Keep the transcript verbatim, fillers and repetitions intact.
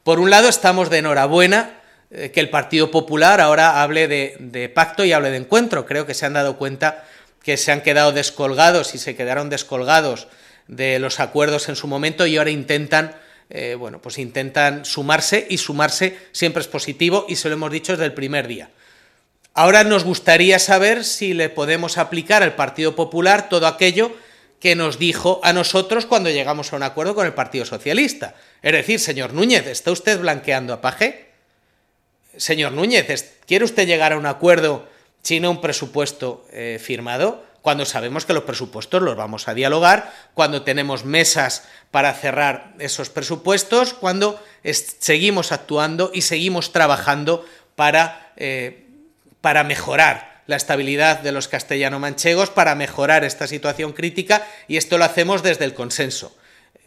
Por un lado, estamos de enhorabuena eh, que el Partido Popular ahora hable de, de pacto y hable de encuentro. Creo que se han dado cuenta que se han quedado descolgados y se quedaron descolgados de los acuerdos en su momento y ahora intentan, eh, bueno, pues intentan sumarse, y sumarse siempre es positivo, y se lo hemos dicho desde el primer día. Ahora nos gustaría saber si le podemos aplicar al Partido Popular todo aquello que nos dijo a nosotros cuando llegamos a un acuerdo con el Partido Socialista. Es decir, señor Núñez, ¿está usted blanqueando a Pagé? Señor Núñez, ¿quiere usted llegar a un acuerdo sin un presupuesto eh, firmado? Cuando sabemos que los presupuestos los vamos a dialogar, cuando tenemos mesas para cerrar esos presupuestos, cuando seguimos actuando y seguimos trabajando para, eh, para mejorar la estabilidad de los castellano-manchegos, para mejorar esta situación crítica, y esto lo hacemos desde el consenso.